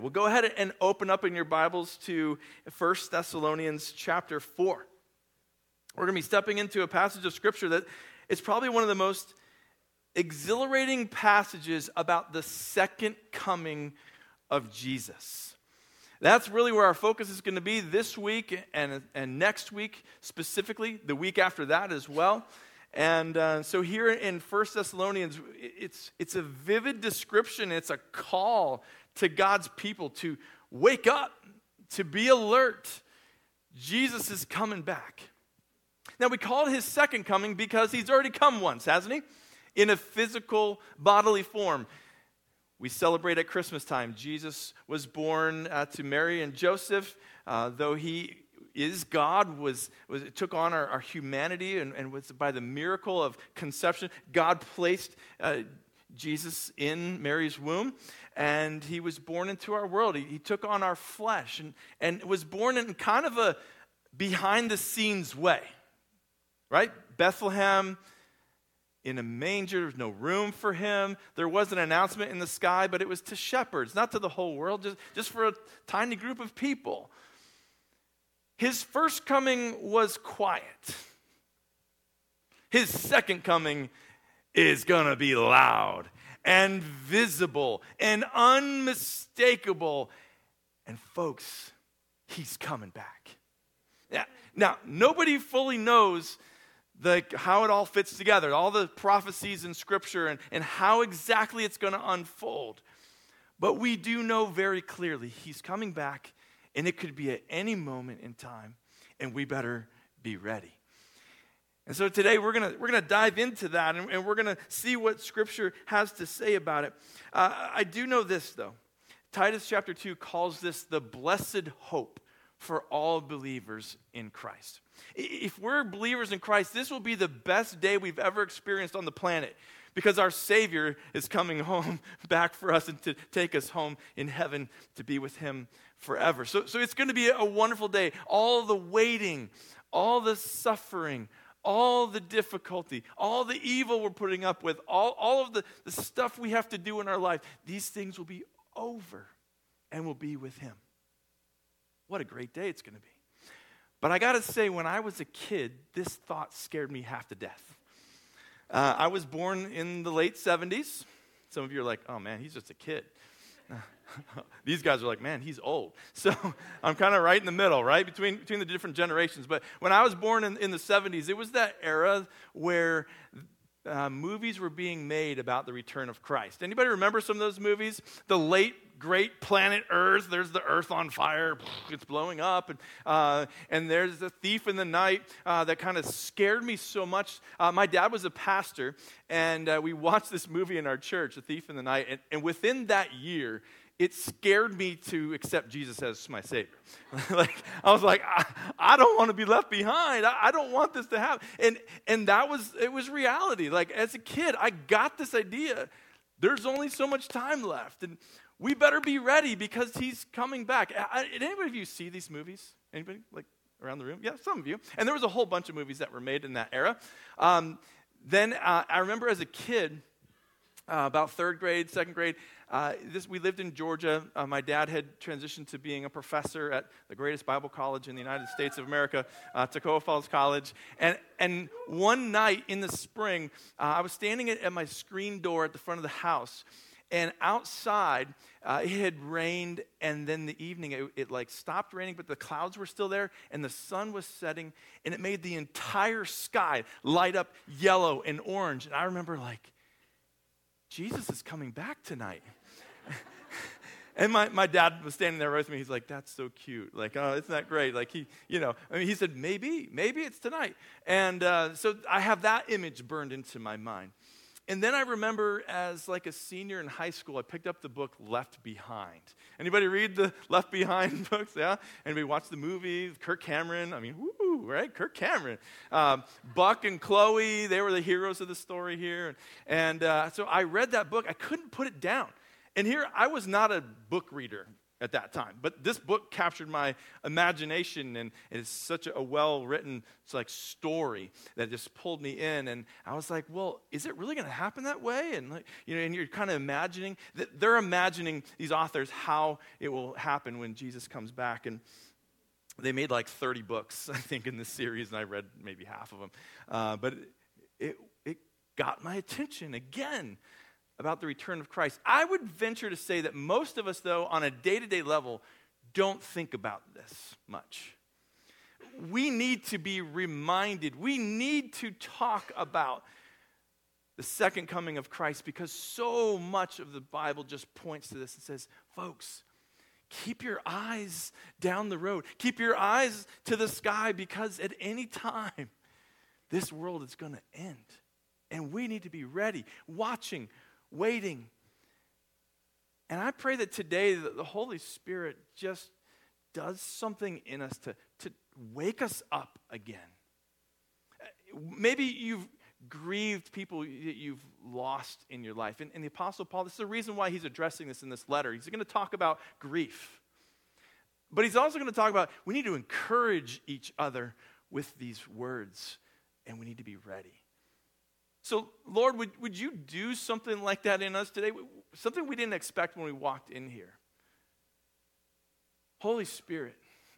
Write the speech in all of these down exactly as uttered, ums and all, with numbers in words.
Well, go ahead and open up in your Bibles to First Thessalonians chapter four. We're going to be stepping into a passage of Scripture that is probably one of the most exhilarating passages about the second coming of Jesus. That's really where our focus is going to be this week and, and next week, specifically, the week after that as well. And uh, so here in First Thessalonians, it's, it's a vivid description, it's a call to God's people to wake up, to be alert. Jesus is coming back. Now, we call it his second coming because he's already come once, hasn't he? In a physical, bodily form. We celebrate at Christmas time. Jesus was born uh, to Mary and Joseph, uh, though he is God, was, was took on our, our humanity and, and was by the miracle of conception. God placed uh, Jesus in Mary's womb, and he was born into our world. He, he took on our flesh and, and was born in kind of a behind-the-scenes way, right? Bethlehem, in a manger, there was no room for him. There was an announcement in the sky, but it was to shepherds, not to the whole world, just, just for a tiny group of people. His first coming was quiet. His second coming is going to be loud and visible and unmistakable. And folks, he's coming back. Yeah. Now, nobody fully knows the, how it all fits together, all the prophecies in Scripture and, and how exactly it's going to unfold. But we do know very clearly he's coming back, and it could be at any moment in time, and we better be ready. And so today we're gonna we're gonna dive into that, and, and we're gonna see what Scripture has to say about it. Uh, I do know this though. Titus chapter two calls this the blessed hope for all believers in Christ. If we're believers in Christ, this will be the best day we've ever experienced on the planet, because our Savior is coming home back for us and to take us home in heaven to be with him forever. So, so it's going to be a wonderful day. All the waiting, all the suffering, all the difficulty, all the evil we're putting up with, all, all of the, the stuff we have to do in our life, these things will be over and we'll be with him. What a great day it's going to be. But I got to say, when I was a kid, this thought scared me half to death. Uh, I was born in the late seventies. Some of you are like, oh man, he's just a kid. These guys are like, man, he's old. So I'm kind of right in the middle, right, between between the different generations. But when I was born in, in the seventies, it was that era where uh, movies were being made about the return of Christ. Anybody remember some of those movies? The late, great planet Earth. There's the Earth on fire. It's blowing up. And, uh, and there's the Thief in the Night uh, that kind of scared me so much. Uh, my dad was a pastor, and uh, we watched this movie in our church, The Thief in the Night. And, and within that year, it scared me to accept Jesus as my Savior. Like I was like, I, I don't want to be left behind. I, I don't want this to happen. And and that was, it was reality. Like as a kid, I got this idea. There's only so much time left. And we better be ready because he's coming back. I, did anybody of you see these movies? Anybody like around the room? Yeah, some of you. And there was a whole bunch of movies that were made in that era. Um, then uh, I remember as a kid, uh, about third grade, second grade, Uh, this, we lived in Georgia. Uh, my dad had transitioned to being a professor at the greatest Bible college in the United States of America, uh, Toccoa Falls College. And, and one night in the spring, uh, I was standing at, at my screen door at the front of the house. And outside, uh, it had rained, and then the evening, it, it like stopped raining, but the clouds were still there, and the sun was setting, and it made the entire sky light up yellow and orange. And I remember like, Jesus is coming back tonight. And my, my dad was standing there with me. He's like, that's so cute. Like, oh, isn't that great? Like, he, you know, I mean, he said, maybe, maybe it's tonight. And uh, so I have that image burned into my mind. And then I remember as like a senior in high school, I picked up the book Left Behind. Anybody read the Left Behind books? Yeah? Anybody watch the movie? Kirk Cameron. I mean, woo, right? Kirk Cameron. Um, Buck and Chloe, they were the heroes of the story here. And uh, so I read that book. I couldn't put it down. And here, I was not a book reader at that time, but this book captured my imagination, and it's such a well-written, it's like story that just pulled me in. And I was like, well, is it really going to happen that way? And like, you know, and you're kind of imagining that they're imagining, these authors, how it will happen when Jesus comes back. And they made like thirty books, I think, in this series, and I read maybe half of them. Uh, but it it got my attention again about the return of Christ. I would venture to say that most of us, though, on a day-to-day level, don't think about this much. We need to be reminded. We need to talk about the second coming of Christ, because so much of the Bible just points to this and says, folks, keep your eyes down the road. Keep your eyes to the sky, because at any time, this world is going to end. And we need to be ready, watching, waiting. And I pray that today that the Holy Spirit just does something in us to, to wake us up again. Maybe you've grieved people that you've lost in your life. And, and the Apostle Paul, this is the reason why he's addressing this in this letter. He's going to talk about grief. But he's also going to talk about we need to encourage each other with these words, and we need to be ready. So, Lord, would, would you do something like that in us today? Something we didn't expect when we walked in here. Holy Spirit,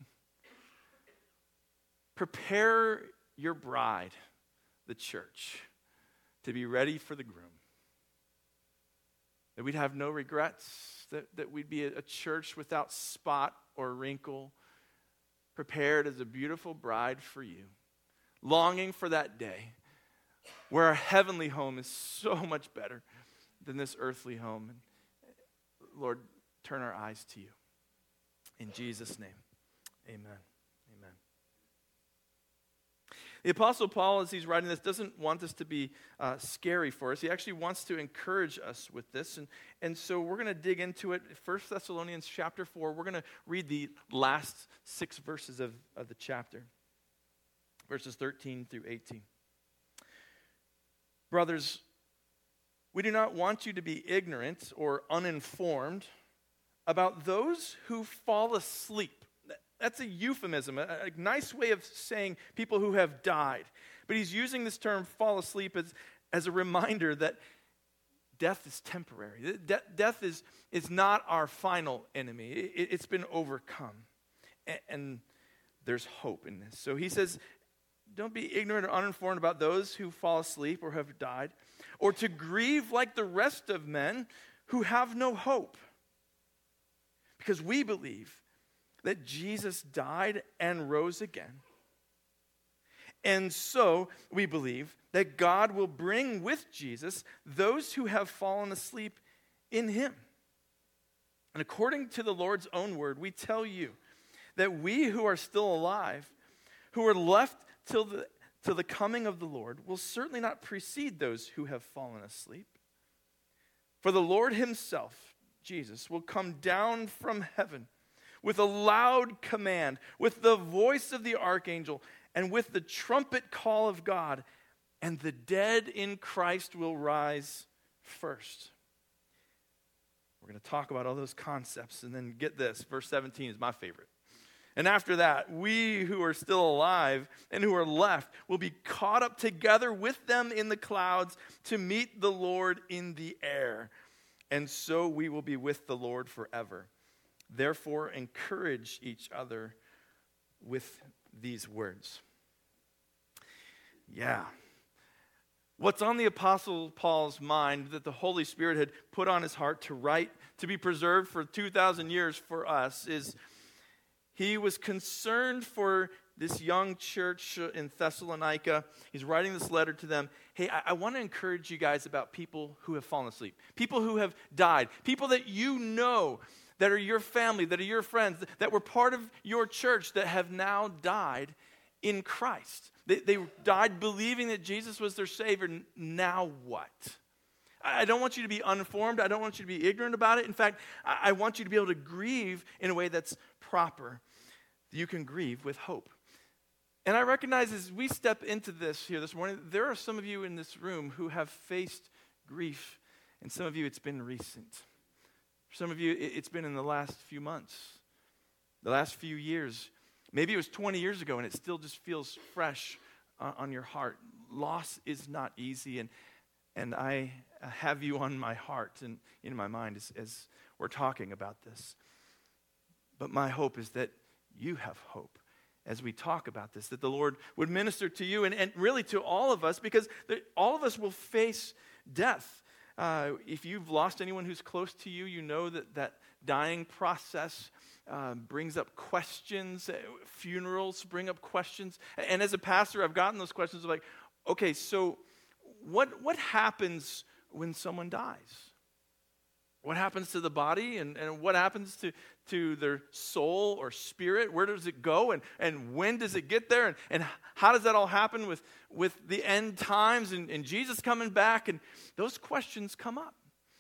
prepare your bride, the church, to be ready for the groom. That we'd have no regrets, that, that we'd be a, a church without spot or wrinkle, prepared as a beautiful bride for you, longing for that day where our heavenly home is so much better than this earthly home. And Lord, turn our eyes to you. In Jesus' name, amen. Amen. The Apostle Paul, as he's writing this, doesn't want this to be uh, scary for us. He actually wants to encourage us with this. And, and so we're going to dig into it. First Thessalonians chapter four, we're going to read the last six verses of, of the chapter. Verses thirteen through eighteen. Brothers, we do not want you to be ignorant or uninformed about those who fall asleep. That's a euphemism, a, a nice way of saying people who have died. But he's using this term fall asleep as, as a reminder that death is temporary. De- death is, is not our final enemy. It, it's been overcome. And, and there's hope in this. So he says, don't be ignorant or uninformed about those who fall asleep or have died, or to grieve like the rest of men who have no hope. Because we believe that Jesus died and rose again. And so we believe that God will bring with Jesus those who have fallen asleep in him. And according to the Lord's own word, we tell you that we who are still alive, who are left till the, till the coming of the Lord, will certainly not precede those who have fallen asleep. For the Lord himself, Jesus, will come down from heaven with a loud command, with the voice of the archangel, and with the trumpet call of God, and the dead in Christ will rise first. We're going to talk about all those concepts, and then get this, verse seventeen is my favorite. And after that, we who are still alive and who are left will be caught up together with them in the clouds to meet the Lord in the air. And so we will be with the Lord forever. Therefore, encourage each other with these words. Yeah. What's on the Apostle Paul's mind that the Holy Spirit had put on his heart to write, to be preserved for two thousand years for us, is he was concerned for this young church in Thessalonica. He's writing this letter to them. Hey, I, I want to encourage you guys about people who have fallen asleep, people who have died, people that you know that are your family, that are your friends, that were part of your church that have now died in Christ. They, they died believing that Jesus was their Savior. Now what? I don't want you to be uninformed. I don't want you to be ignorant about it. In fact, I want you to be able to grieve in a way that's proper. You can grieve with hope. And I recognize as we step into this here this morning, there are some of you in this room who have faced grief, and some of you it's been recent. For some of you, it's been in the last few months, the last few years. Maybe it was twenty years ago, and it still just feels fresh on your heart. Loss is not easy, and and I have you on my heart and in my mind as, as we're talking about this. But my hope is that you have hope as we talk about this, that the Lord would minister to you and, and really to all of us, because the, all of us will face death. Uh, if you've lost anyone who's close to you, you know that that dying process uh, brings up questions. Funerals bring up questions. And as a pastor, I've gotten those questions of like, okay, so what what happens when someone dies? What happens to the body, and, and what happens to, to their soul or spirit? Where does it go, and, and when does it get there? And, and how does that all happen with, with the end times and, and Jesus coming back? And those questions come up.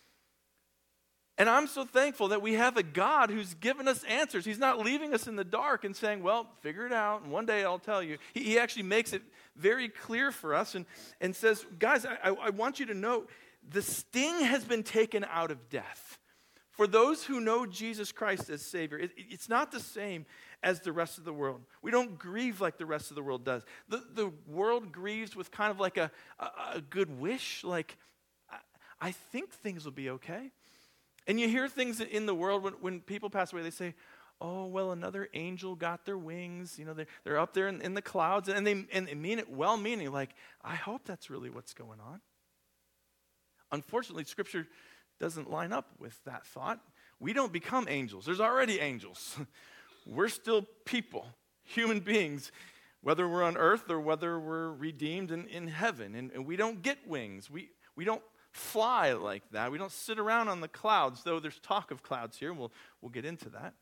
And I'm so thankful that we have a God who's given us answers. He's not leaving us in the dark and saying, well, figure it out, and one day I'll tell you. He, he actually makes it very clear for us and, and says, guys, I, I want you to know, the sting has been taken out of death. For those who know Jesus Christ as Savior, it, it's not the same as the rest of the world. We don't grieve like the rest of the world does. The, the world grieves with kind of like a, a, a good wish, like, I, I think things will be okay. And you hear things in the world when, when people pass away, they say, oh, well, another angel got their wings. You know, they're, they're up there in, in the clouds, and they, and they mean it well-meaning, like, I hope that's really what's going on. Unfortunately, Scripture doesn't line up with that thought. We don't become angels. There's already angels. We're still people, human beings, whether we're on earth or whether we're redeemed in, in heaven. And, and we don't get wings. We, we don't fly like that. We don't sit around on the clouds, though there's talk of clouds here. We'll, we'll get into that.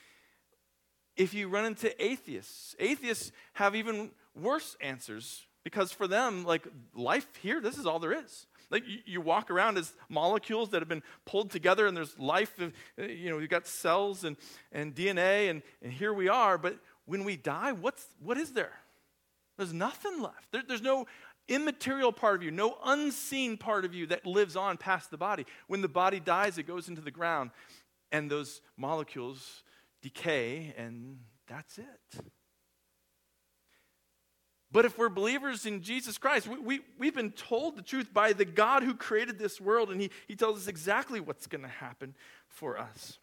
If you run into atheists, atheists have even worse answers, because for them, like, life here, this is all there is. Like, you, you walk around as molecules that have been pulled together, and there's life, you know, you've got cells and, and D N A, and, and here we are. But when we die, what's what is there? There's nothing left. There, there's no immaterial part of you, no unseen part of you that lives on past the body. When the body dies, it goes into the ground, and those molecules decay, and that's it. But if we're believers in Jesus Christ, we, we, we've been told the truth by the God who created this world, and he, he tells us exactly what's going to happen for us.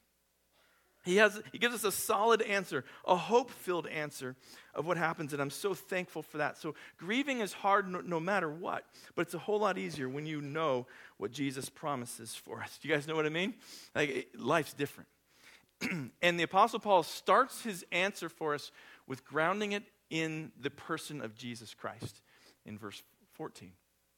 He has he gives us a solid answer, a hope-filled answer of what happens, and I'm so thankful for that. So grieving is hard no, no matter what, but it's a whole lot easier when you know what Jesus promises for us. Do you guys know what I mean? Like, it, life's different. And the Apostle Paul starts his answer for us with grounding it in the person of Jesus Christ in verse fourteen.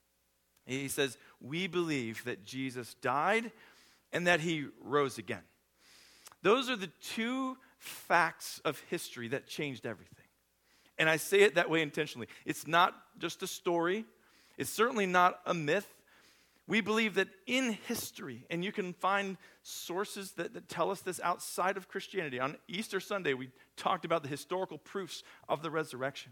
He says, we believe that Jesus died and that he rose again. Those are the two facts of history that changed everything. And I say it that way intentionally. It's not just a story. It's certainly not a myth. We believe that in history, and you can find sources that, that tell us this outside of Christianity. On Easter Sunday, we talked about the historical proofs of the resurrection.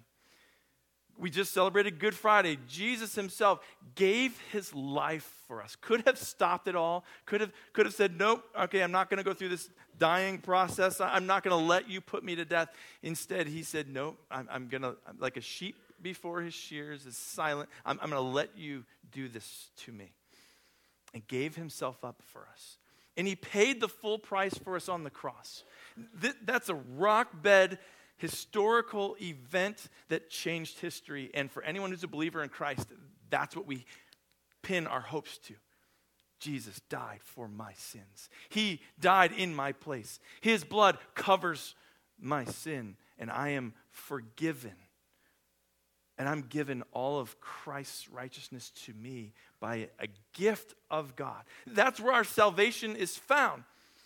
We just celebrated Good Friday. Jesus himself gave his life for us. Could have stopped it all. Could have, could have said, nope, okay, I'm not going to go through this dying process. I'm not going to let you put me to death. Instead, he said, nope, I'm, I'm going to, like a sheep before his shears is silent. I'm, I'm going to let you do this to me. And gave himself up for us. And he paid the full price for us on the cross. Th- that's a rock bed historical event that changed history. And for anyone who's a believer in Christ, that's what we pin our hopes to. Jesus died for my sins. He died in my place. His blood covers my sin, and I am forgiven. And I'm given all of Christ's righteousness to me by a gift of God. That's where our salvation is found.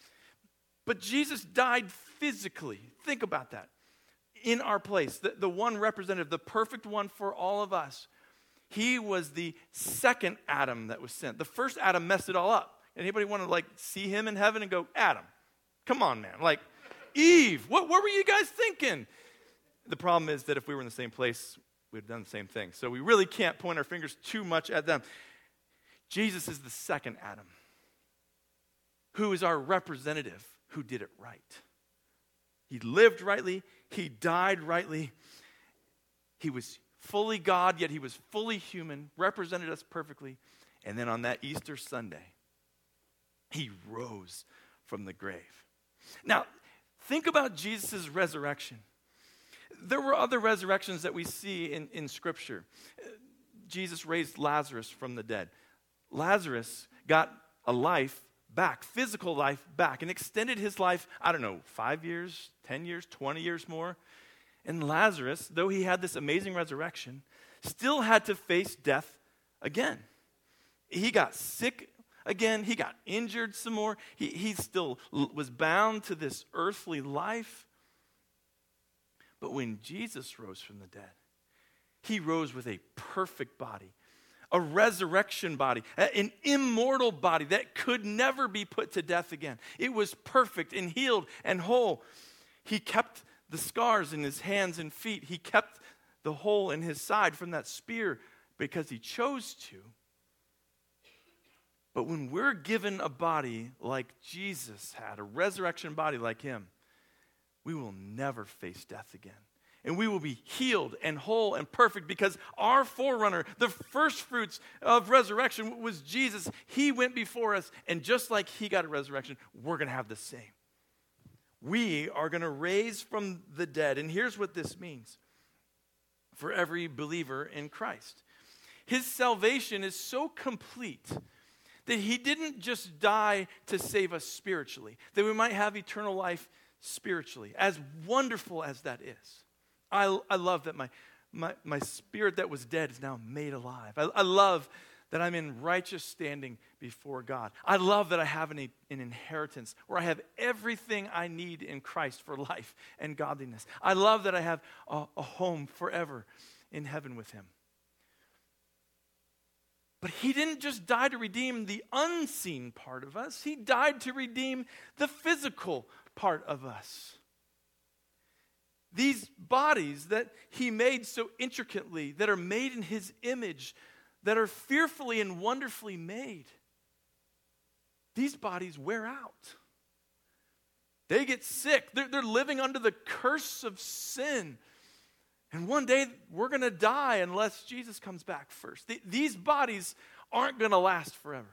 But Jesus died physically. Think about that. In our place, the, the one representative, the perfect one for all of us. He was the second Adam that was sent. The first Adam messed it all up. Anybody want to like see him in heaven and go, Adam, come on, man. Like, Eve, what, what were you guys thinking? The problem is that if we were in the same place, we've done the same thing. So we really can't point our fingers too much at them. Jesus is the second Adam. who is our representative, who did it right. He lived rightly. He died rightly. He was fully God, yet he was fully human, represented us perfectly. And then on that Easter Sunday, he rose from the grave. Now, think about Jesus' resurrection. There were other resurrections that we see in, in Scripture. Jesus raised Lazarus from the dead. Lazarus got a life back, physical life back, and extended his life, I don't know, five years, ten years, twenty years more. And Lazarus, though he had this amazing resurrection, still had to face death again. He got sick again. He got injured some more. He, he still was bound to this earthly life. But when Jesus rose from the dead, he rose with a perfect body, a resurrection body, an immortal body that could never be put to death again. It was perfect and healed and whole. He kept the scars in his hands and feet. He kept the hole in his side from that spear because he chose to. But when we're given a body like Jesus had, a resurrection body like him, we will never face death again. And we will be healed and whole and perfect because our forerunner, the first fruits of resurrection, was Jesus. He went before us, and just like he got a resurrection, we're going to have the same. We are going to raise from the dead. And here's what this means for every believer in Christ. His salvation is so complete that he didn't just die to save us spiritually, that we might have eternal life spiritually, as wonderful as that is. I, I love that my, my, my spirit that was dead is now made alive. I, I love that I'm in righteous standing before God. I love that I have an, an inheritance where I have everything I need in Christ for life and godliness. I love that I have a, a home forever in heaven with him. But he didn't just die to redeem the unseen part of us. He died to redeem the physical part of us. These bodies that he made so intricately, that are made in his image, that are fearfully and wonderfully made, these bodies wear out. They get sick. They're, they're living under the curse of sin. And one day we're going to die unless Jesus comes back first. The, these bodies aren't going to last forever.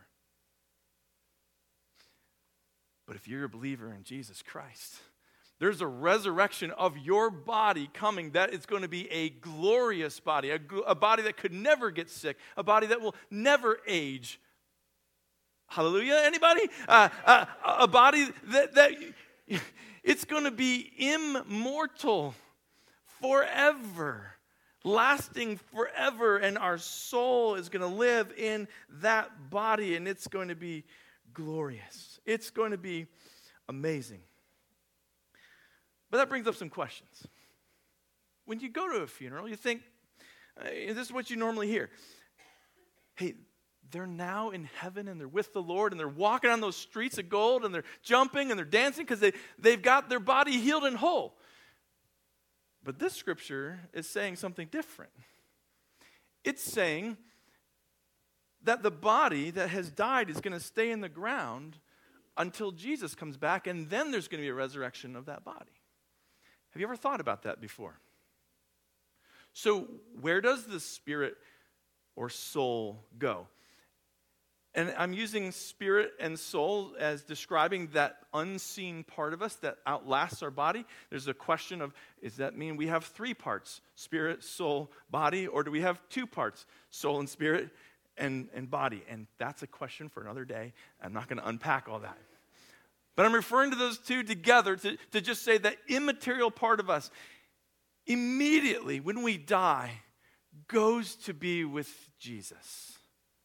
But if you're a believer in Jesus Christ, there's a resurrection of your body coming that is going to be a glorious body, a, a body that could never get sick, a body that will never age. Hallelujah, anybody? Uh, uh, a body that, that it's going to be immortal forever, lasting forever, and our soul is going to live in that body, and it's going to be glorious. It's going to be amazing. But that brings up some questions. When you go to a funeral, you think, uh, this is what you normally hear. Hey, they're now in heaven and they're with the Lord and they're walking on those streets of gold and they're jumping and they're dancing because they, they've got their body healed and whole. But this scripture is saying something different. It's saying that the body that has died is going to stay in the ground until Jesus comes back, and then there's going to be a resurrection of that body. Have you ever thought about that before? So where does the spirit or soul go? And I'm using spirit and soul as describing that unseen part of us that outlasts our body. There's a question of, does that mean we have three parts, spirit, soul, body, or do we have two parts, soul and spirit and, and body? And that's a question for another day. I'm not going to unpack all that. But I'm referring to those two together to, to just say that immaterial part of us, immediately when we die, goes to be with Jesus.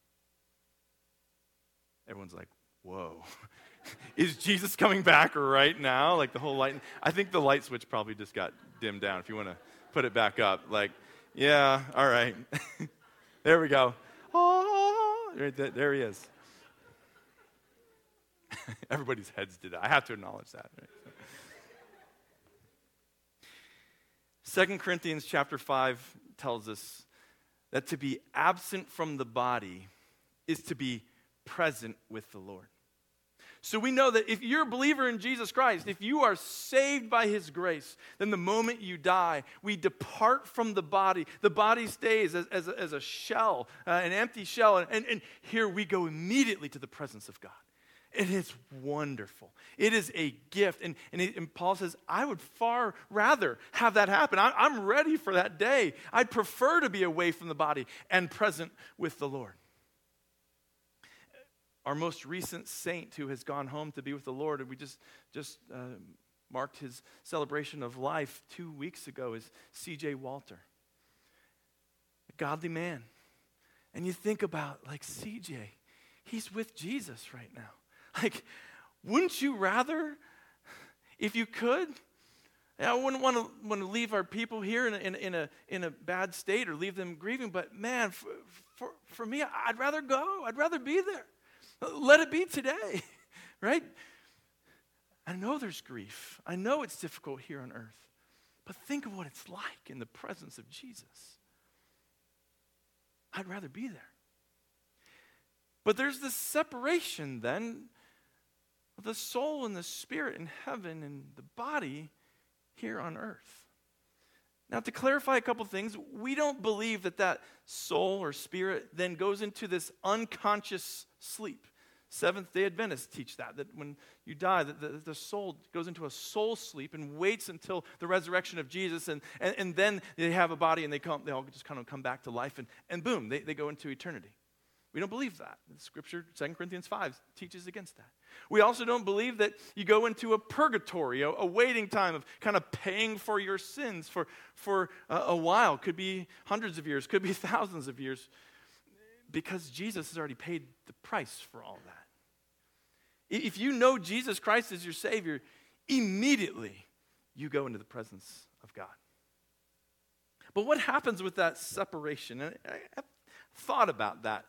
Everyone's like, whoa. Is Jesus coming back right now? Like the whole light. I think the light switch probably just got dimmed down if you want to put it back up. Like, yeah, all right. There we go. Oh, right there, there he is. Everybody's heads did that. I have to acknowledge that. Right? Second Corinthians chapter five tells us that to be absent from the body is to be present with the Lord. So we know that if you're a believer in Jesus Christ, if you are saved by his grace, then the moment you die, we depart from the body. The body stays as, as, a, as a shell, uh, an empty shell, and, and here we go immediately to the presence of God. It is wonderful. It is a gift. And, and, it, and Paul says, I would far rather have that happen. I, I'm ready for that day. I'd prefer to be away from the body and present with the Lord. Our most recent saint who has gone home to be with the Lord, and we just, just uh, marked his celebration of life two weeks ago, is C J Walter. A godly man. And you think about, like, C J, he's with Jesus right now. Like, wouldn't you rather, if you could? I wouldn't want to want to leave our people here in a, in, in a in a bad state or leave them grieving, but man, for, for, for me, I'd rather go. I'd rather be there. Let it be today, right? I know there's grief. I know it's difficult here on earth. But think of what it's like in the presence of Jesus. I'd rather be there. But there's this separation then of the soul and the spirit in heaven and the body here on earth. Now, to clarify a couple things, we don't believe that that soul or spirit then goes into this unconscious sleep. Seventh-day Adventists teach that, that when you die, that the, the soul goes into a soul sleep and waits until the resurrection of Jesus, and, and, and then they have a body and they come, they all just kind of come back to life, and, and boom, they, they go into eternity. We don't believe that. Scripture, Second Corinthians five, teaches against that. We also don't believe that you go into a purgatory, a, a waiting time of kind of paying for your sins for, for a, a while. Could be hundreds of years, could be thousands of years, because Jesus has already paid the price for all that. If you know Jesus Christ as your Savior, immediately you go into the presence of God. But what happens with that separation? And I, I've thought about that.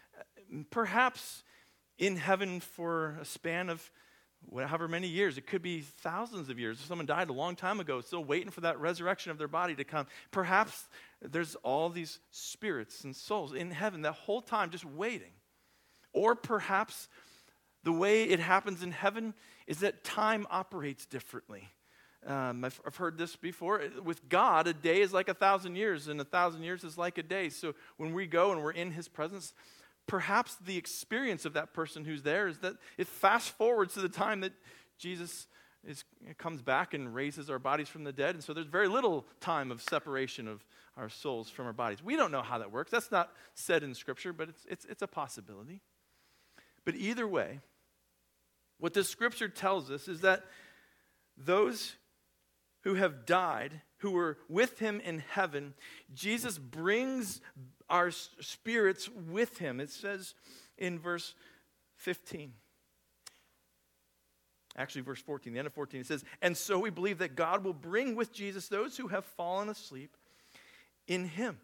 Perhaps in heaven for a span of however many years, it could be thousands of years. If someone died a long time ago, still waiting for that resurrection of their body to come. Perhaps there's all these spirits and souls in heaven that whole time just waiting. Or perhaps the way it happens in heaven is that time operates differently. Um, I've, I've heard this before. With God, a day is like a thousand years, and a thousand years is like a day. So when we go and we're in his presence, perhaps the experience of that person who's there is that it fast forwards to the time that Jesus is, comes back and raises our bodies from the dead. And so there's very little time of separation of our souls from our bodies. We don't know how that works. That's not said in Scripture, but it's, it's, it's a possibility. But either way, what the Scripture tells us is that those who have died, who were with him in heaven, Jesus brings our spirits with him. It says in verse fifteen. Actually, verse fourteen, the end of fourteen, it says, and so we believe that God will bring with Jesus those who have fallen asleep in him.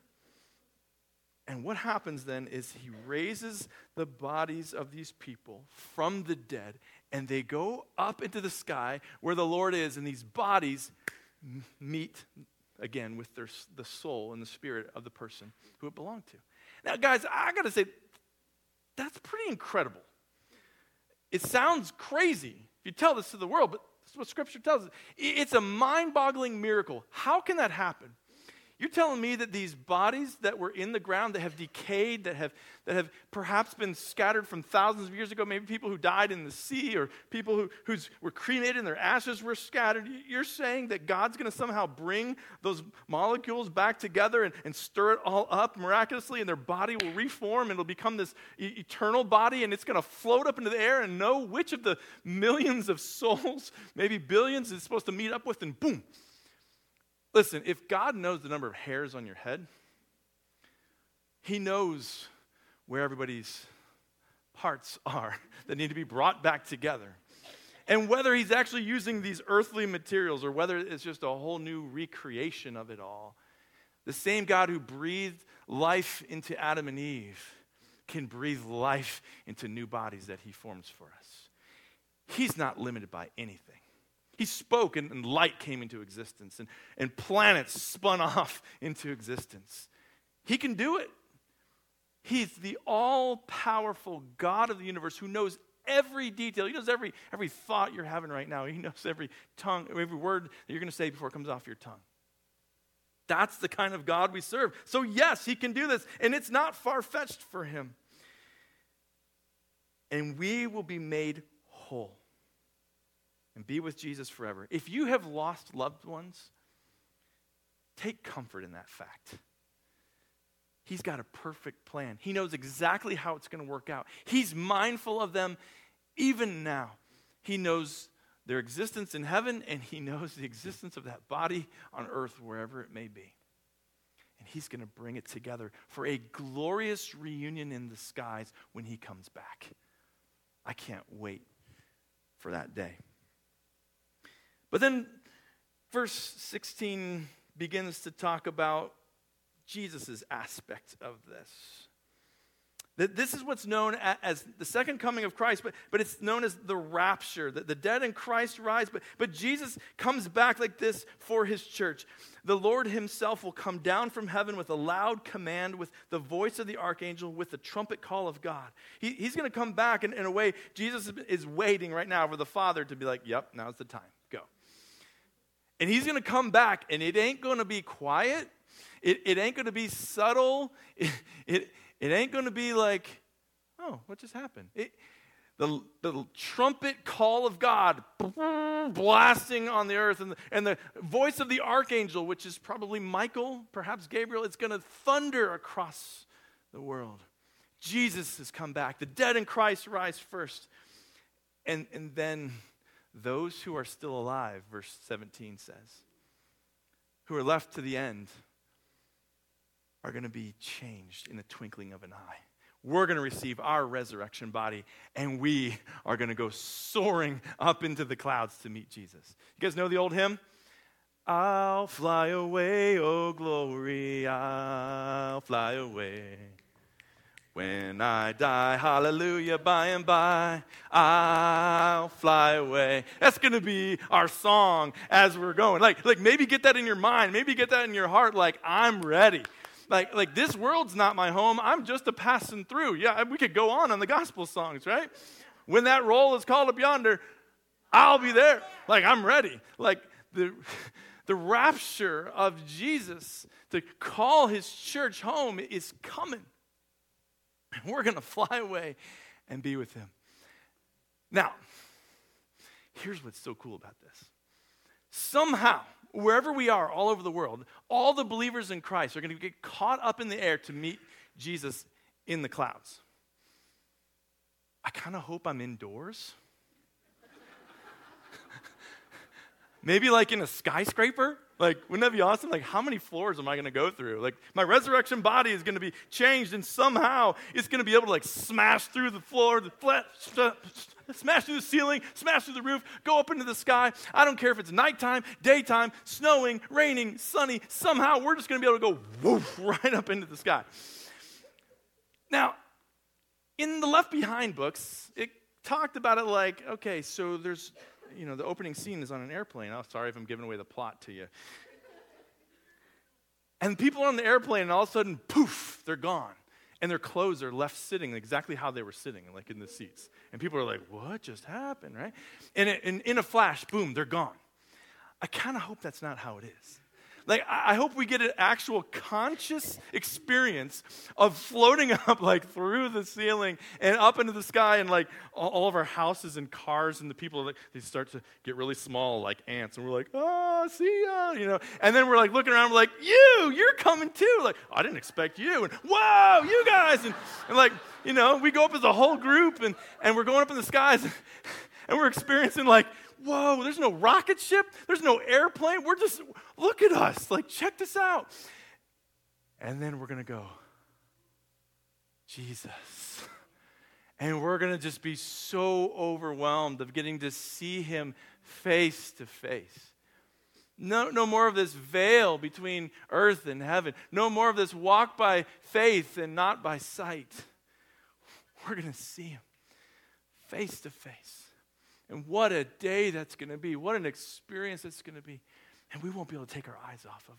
And what happens then is he raises the bodies of these people from the dead, and they go up into the sky where the Lord is, and these bodies meet again with their, the soul and the spirit of the person who it belonged to. Now, guys, I got to say, that's pretty incredible. It sounds crazy if you tell this to the world, but this is what Scripture tells us. It's a mind-boggling miracle. How can that happen? You're telling me that these bodies that were in the ground, that have decayed, that have that have perhaps been scattered from thousands of years ago, maybe people who died in the sea or people who who's, were cremated and their ashes were scattered, you're saying that God's going to somehow bring those molecules back together and, and stir it all up miraculously, and their body will reform and it'll become this e- eternal body, and it's going to float up into the air and know which of the millions of souls, maybe billions, is supposed to meet up with, and boom. Listen, if God knows the number of hairs on your head, he knows where everybody's parts are that need to be brought back together. And whether he's actually using these earthly materials or whether it's just a whole new recreation of it all, the same God who breathed life into Adam and Eve can breathe life into new bodies that he forms for us. He's not limited by anything. He spoke and, and light came into existence, and, and planets spun off into existence. He can do it. He's the all-powerful God of the universe who knows every detail. He knows every, every thought you're having right now. He knows every tongue, every word that you're going to say before it comes off your tongue. That's the kind of God we serve. So yes, he can do this, and it's not far-fetched for him. And we will be made whole and be with Jesus forever. If you have lost loved ones, take comfort in that fact. He's got a perfect plan. He knows exactly how it's going to work out. He's mindful of them even now. He knows their existence in heaven, and he knows the existence of that body on earth, wherever it may be. And he's going to bring it together for a glorious reunion in the skies when he comes back. I can't wait for that day. But then verse sixteen begins to talk about Jesus' aspect of this. That this is what's known as the second coming of Christ, but, but it's known as the rapture, that the dead in Christ rise, but, but Jesus comes back like this for his church. The Lord himself will come down from heaven with a loud command, with the voice of the archangel, with the trumpet call of God. He, he's going to come back in, in a way, Jesus is waiting right now for the Father to be like, yep, now's the time, go. And he's going to come back, and it ain't going to be quiet. It, it ain't going to be subtle. It, it, it ain't going to be like, oh, what just happened? It, the, the trumpet call of God blasting on the earth, and the, and the voice of the archangel, which is probably Michael, perhaps Gabriel, it's going to thunder across the world. Jesus has come back. The dead in Christ rise first. And, and then those who are still alive, verse seventeen says, who are left to the end, are going to be changed in the twinkling of an eye. We're going to receive our resurrection body, and we are going to go soaring up into the clouds to meet Jesus. You guys know the old hymn? I'll fly away, oh glory, I'll fly away. When I die, hallelujah, by and by, I'll fly away. That's going to be our song as we're going. Like, like maybe get that in your mind. Maybe get that in your heart, like, I'm ready. Like, like this world's not my home. I'm just a passing through. Yeah, we could go on on the gospel songs, right? When that roll is called up yonder, I'll be there. Like, I'm ready. Like, the, the rapture of Jesus to call his church home is coming. And we're going to fly away and be with him. Now, here's what's so cool about this. Somehow, wherever we are all over the world, all the believers in Christ are going to get caught up in the air to meet Jesus in the clouds. I kind of hope I'm indoors. Maybe like in a skyscraper. Like, wouldn't that be awesome? Like, how many floors am I going to go through? Like, my resurrection body is going to be changed, and somehow it's going to be able to, like, smash through the floor, the flat, smash through the ceiling, smash through the roof, go up into the sky. I don't care if it's nighttime, daytime, snowing, raining, sunny. Somehow we're just going to be able to go woof right up into the sky. Now, in the Left Behind books, it talked about it like, okay, so there's... You know, the opening scene is on an airplane. Oh, sorry if I'm giving away the plot to you. And people are on the airplane, and all of a sudden, poof, they're gone. And their clothes are left sitting exactly how they were sitting, like in the seats. And people are like, what just happened, right? And in, in a flash, boom, they're gone. I kind of hope that's not how it is. Like, I hope we get an actual conscious experience of floating up, like, through the ceiling and up into the sky, and, like, all, all of our houses and cars and the people, like, they start to get really small, like ants, and we're like, oh, see ya, you know. And then we're, like, looking around, we're like, you, you're coming too. Like, I didn't expect you. And, whoa, you guys. And, and like, you know, we go up as a whole group, and, and we're going up in the skies, and we're experiencing, like, whoa, there's no rocket ship. There's no airplane. We're just, look at us. Like, check this out. And then we're going to go, Jesus. And we're going to just be so overwhelmed of getting to see him face to face. No, no more of this veil between earth and heaven. No more of this walk by faith and not by sight. We're going to see him face to face. And what a day that's going to be. What an experience that's going to be. And we won't be able to take our eyes off of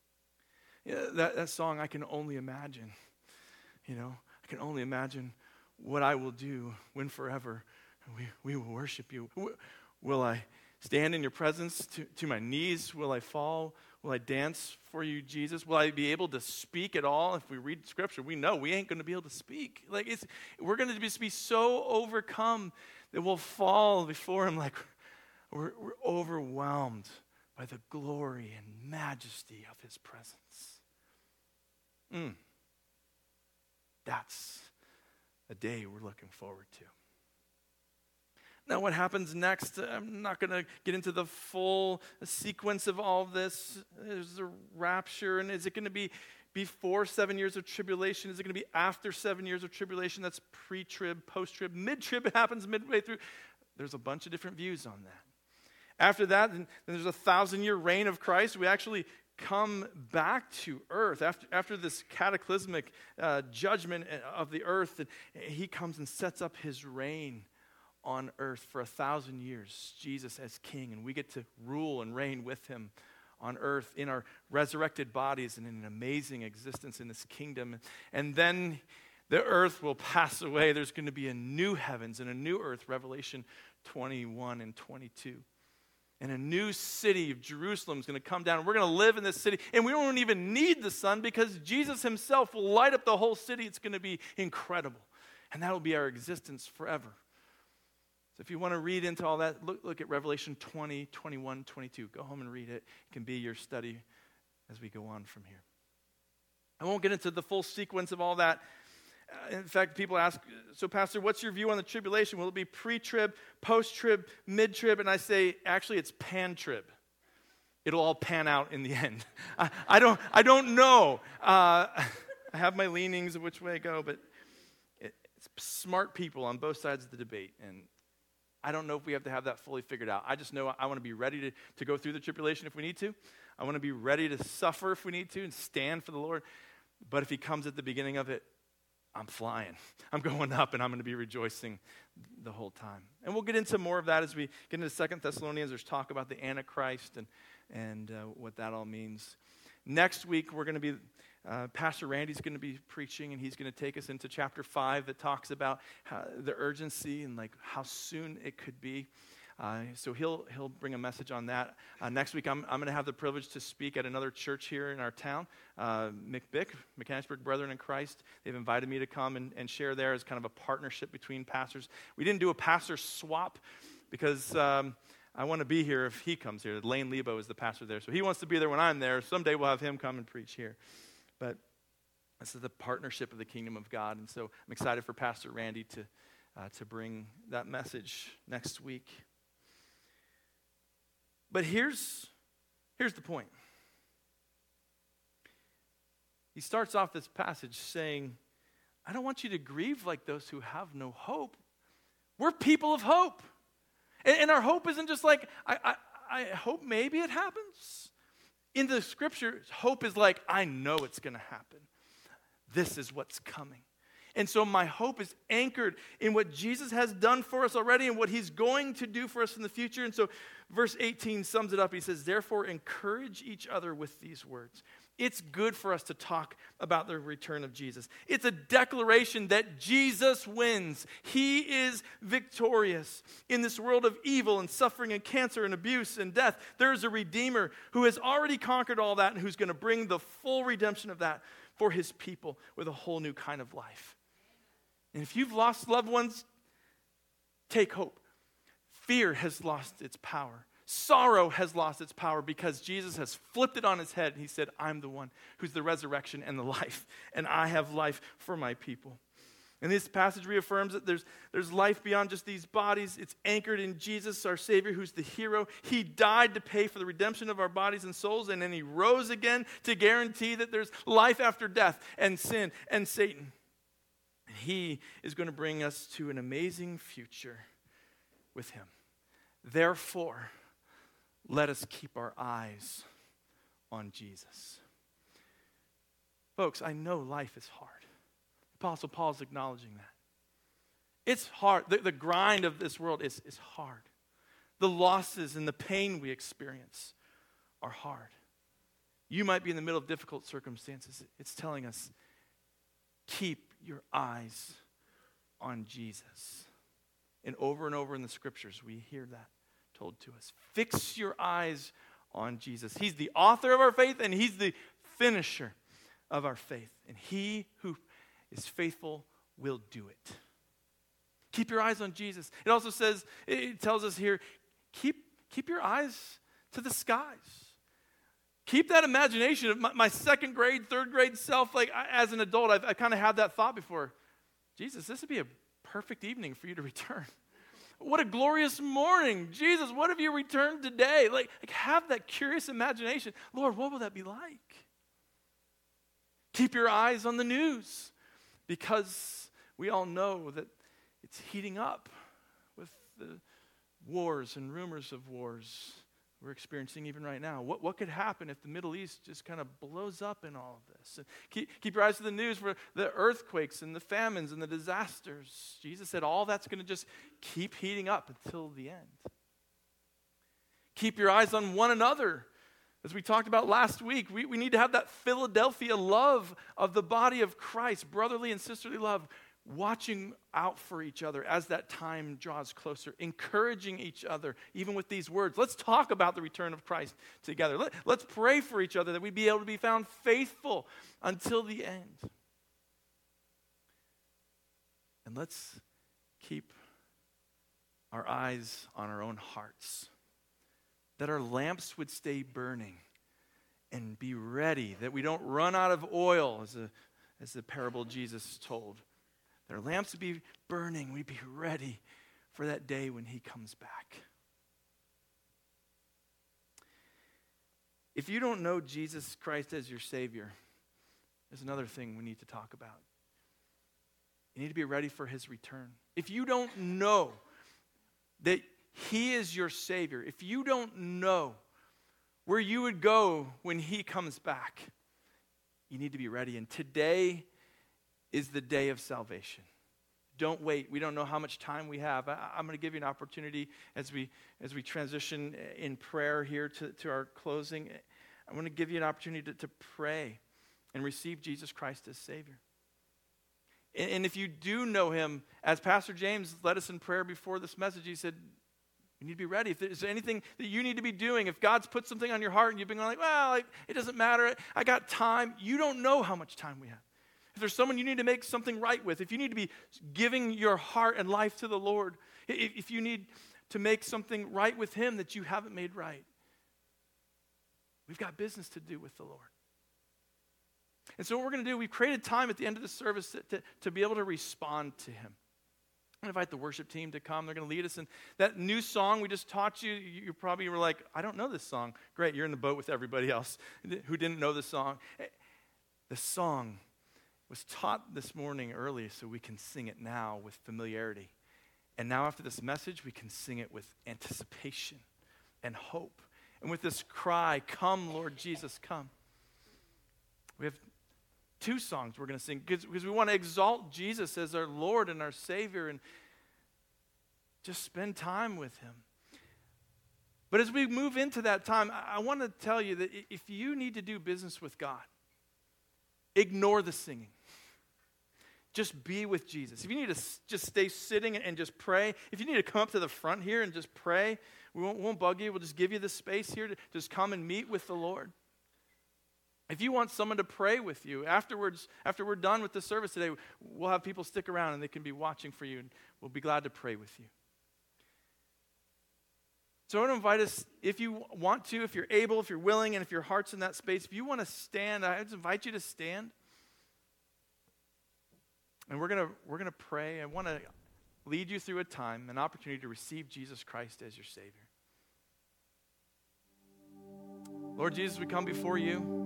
him. Yeah, that, that song, I Can Only Imagine. You know, I can only imagine what I will do when forever we, we will worship you. Will I stand in your presence to, to my knees? Will I fall? Will I dance for you, Jesus? Will I be able to speak at all? If we read Scripture, we know we ain't going to be able to speak. Like it's, we're going to just be so overcome that we'll fall before him like we're, we're overwhelmed by the glory and majesty of his presence. Mm. That's a day we're looking forward to. Now, what happens next? I'm not going to get into the full sequence of all of this. There's a rapture, and is it going to be before seven years of tribulation? Is it going to be after seven years of tribulation? That's pre-trib, post-trib, mid-trib. It happens midway through. There's a bunch of different views on that. After that, then, then there's a thousand-year reign of Christ. We actually come back to earth after, after this cataclysmic uh, judgment of the earth. And he comes and sets up his reign on earth for a thousand years, Jesus as king, and we get to rule and reign with him on earth in our resurrected bodies and in an amazing existence in this kingdom. And then the earth will pass away. There's going to be a new heavens and a new earth, Revelation twenty-one and twenty-two. And a new city of Jerusalem is going to come down. And we're going to live in this city. And we don't even need the sun because Jesus himself will light up the whole city. It's going to be incredible. And that will be our existence forever. So if you want to read into all that, look, look at Revelation twenty, twenty-one, twenty-two. Go home and read it. It can be your study as we go on from here. I won't get into the full sequence of all that. Uh, in fact, people ask, so Pastor, what's your view on the tribulation? Will it be pre-trib, post-trib, mid-trib? And I say, actually, it's pan-trib. It'll all pan out in the end. I, I don't I don't know. Uh, I have my leanings of which way I go, but it, it's smart people on both sides of the debate, and I don't know if we have to have that fully figured out. I just know I want to be ready to, to go through the tribulation if we need to. I want to be ready to suffer if we need to and stand for the Lord. But if he comes at the beginning of it, I'm flying. I'm going up, and I'm going to be rejoicing the whole time. And we'll get into more of that as we get into Second Thessalonians. There's talk about the Antichrist and, and uh, what that all means. Next week, we're going to be, uh, Pastor Randy's going to be preaching, and he's going to take us into chapter five that talks about how, the urgency and like how soon it could be. Uh, so he'll he'll bring a message on that. Uh, next week, I'm I'm going to have the privilege to speak at another church here in our town, uh, McBick, Mechanicsburg Brethren in Christ. They've invited me to come and, and share there as kind of a partnership between pastors. We didn't do a pastor swap because um, I want to be here if he comes here. Lane Lebo is the pastor there, so he wants to be there when I'm there. Someday we'll have him come and preach here. But this is the partnership of the kingdom of God, and so I'm excited for Pastor Randy to uh, to bring that message next week. But here's, here's the point. He starts off this passage saying, I don't want you to grieve like those who have no hope. We're people of hope. And, and our hope isn't just like, I, I, I hope maybe it happens. In the scripture, hope is like, I know it's going to happen. This is what's coming. And so my hope is anchored in what Jesus has done for us already and what he's going to do for us in the future. And so verse eighteen sums it up. He says, therefore, encourage each other with these words. It's good for us to talk about the return of Jesus. It's a declaration that Jesus wins. He is victorious. In this world of evil and suffering and cancer and abuse and death, there is a Redeemer who has already conquered all that and who's going to bring the full redemption of that for his people with a whole new kind of life. And if you've lost loved ones, take hope. Fear has lost its power. Sorrow has lost its power because Jesus has flipped it on his head. He said, I'm the one who's the resurrection and the life, and I have life for my people. And this passage reaffirms that there's, there's life beyond just these bodies. It's anchored in Jesus, our Savior, who's the hero. He died to pay for the redemption of our bodies and souls, and then he rose again to guarantee that there's life after death and sin and Satan. And he is going to bring us to an amazing future with him. Therefore, let us keep our eyes on Jesus. Folks, I know life is hard. Apostle Paul is acknowledging that. It's hard. The, the grind of this world is, is hard. The losses and the pain we experience are hard. You might be in the middle of difficult circumstances. It's telling us, keep your eyes on Jesus. And over and over in the scriptures, we hear that told to us. Fix your eyes on Jesus. He's the author of our faith, and he's the finisher of our faith. And he who is faithful will do it. Keep your eyes on Jesus. It also says, it tells us here, keep, keep your eyes to the skies. Keep that imagination of my, my second grade, third grade self. Like I, as an adult, I've, I kind of had that thought before. Jesus, this would be a perfect evening for you to return. What a glorious morning. Jesus, what have you returned today? Like, like have that curious imagination. Lord, what will that be like? Keep your eyes on the news, because we all know that it's heating up with the wars and rumors of wars we're experiencing even right now. What, what could happen if the Middle East just kind of blows up in all of this? Keep, keep your eyes to the news for the earthquakes and the famines and the disasters. Jesus said all that's going to just keep heating up until the end. Keep your eyes on one another. As we talked about last week, we, we need to have that Philadelphia love of the body of Christ, brotherly and sisterly love, watching out for each other as that time draws closer, encouraging each other, even with these words. Let's talk about the return of Christ together. Let, let's pray for each other that we'd be able to be found faithful until the end. And let's keep our eyes on our own hearts, that our lamps would stay burning and be ready, that we don't run out of oil, as, a, as the parable Jesus told. That our lamps would be burning, we'd be ready for that day when he comes back. If you don't know Jesus Christ as your Savior, there's another thing we need to talk about. You need to be ready for his return. If you don't know that he is your Savior, if you don't know where you would go when he comes back, you need to be ready. And today is the day of salvation. Don't wait. We don't know how much time we have. I, I'm going to give you an opportunity as we as we transition in prayer here to, to our closing. I want to give you an opportunity to, to pray and receive Jesus Christ as Savior. And, and if you do know him, as Pastor James led us in prayer before this message, he said, you need to be ready. If there's anything that you need to be doing, if God's put something on your heart and you've been going like, well, like, it doesn't matter. I got time. You don't know how much time we have. If there's someone you need to make something right with, if you need to be giving your heart and life to the Lord, if, if you need to make something right with him that you haven't made right, we've got business to do with the Lord. And so what we're going to do, we've created time at the end of the service to, to, to be able to respond to him. I'm going to invite the worship team to come. They're going to lead us in that new song we just taught you. You probably were like, I don't know this song. Great, you're in the boat with everybody else who didn't know the song. The song was taught this morning early so we can sing it now with familiarity. And now after this message, we can sing it with anticipation and hope. And with this cry, come, Lord Jesus, come. We have two songs we're going to sing because we want to exalt Jesus as our Lord and our Savior and just spend time with him. But as we move into that time, I want to tell you that if you need to do business with God, ignore the singing. Just be with Jesus. If you need to just stay sitting and just pray, if you need to come up to the front here and just pray, we won't, we won't bug you. We'll just give you the space here to just come and meet with the Lord. If you want someone to pray with you, afterwards, after we're done with the service today, we'll have people stick around and they can be watching for you, and we'll be glad to pray with you. So I want to invite us, if you want to, if you're able, if you're willing, and if your heart's in that space, if you want to stand, I just invite you to stand. And we're gonna we're gonna pray. I want to lead you through a time, an opportunity to receive Jesus Christ as your Savior. Lord Jesus, we come before you.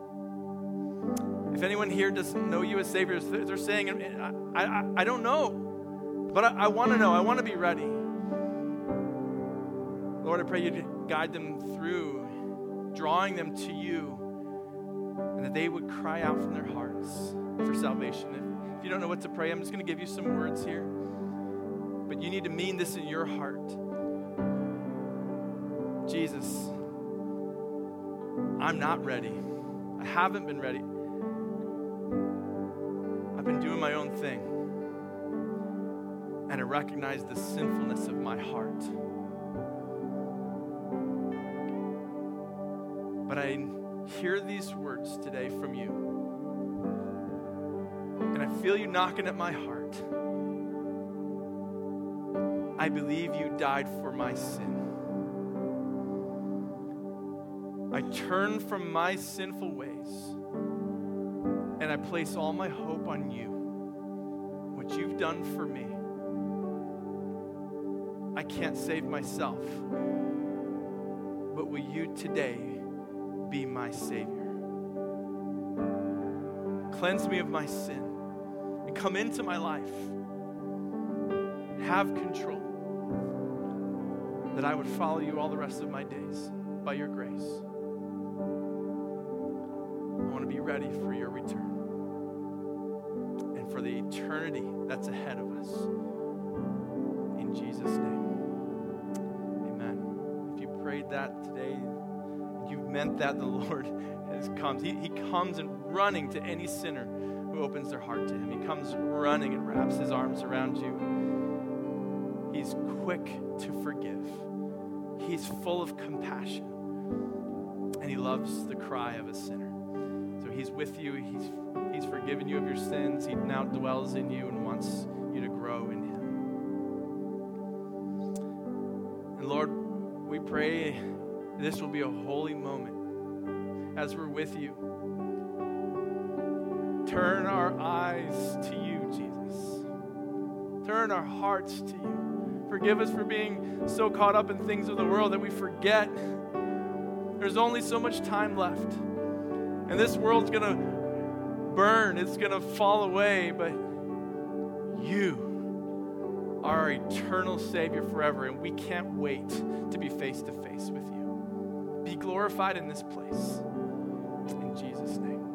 If anyone here doesn't know you as Savior, they're saying, I, I, I don't know, but I, I want to know. I want to be ready. Lord, I pray you'd guide them through, drawing them to you, and that they would cry out from their hearts for salvation. If, if you don't know what to pray, I'm just going to give you some words here, but you need to mean this in your heart. Jesus, I'm not ready. I haven't been ready. I've been doing my own thing. and I recognize the sinfulness of my heart. But I hear these words today from you, and I feel you knocking at my heart. I believe you died for my sin. I turn from my sinful ways, and I place all my hope on you, what you've done for me. I can't save myself, but will you today be my Savior? Cleanse me of my sin and come into my life. Have control, that I would follow you all the rest of my days by your grace. I want to be ready for your return and for the eternity that's ahead of us. In Jesus' name, amen. If you prayed that today, you've meant that, the Lord has come. He, he comes and running to any sinner who opens their heart to him. He comes running and wraps his arms around you. He's quick to forgive. He's full of compassion. And he loves the cry of a sinner. So he's with you. He's, he's forgiven you of your sins. He now dwells in you and wants you to grow in him. And Lord, we pray this will be a holy moment as we're with you. Turn our eyes to you, Jesus. Turn our hearts to you. Forgive us for being so caught up in things of the world that we forget there's only so much time left. And this world's going to burn. It's going to fall away. But you are our eternal Savior forever. And we can't wait to be face to face with you. Be glorified in this place. In Jesus' name.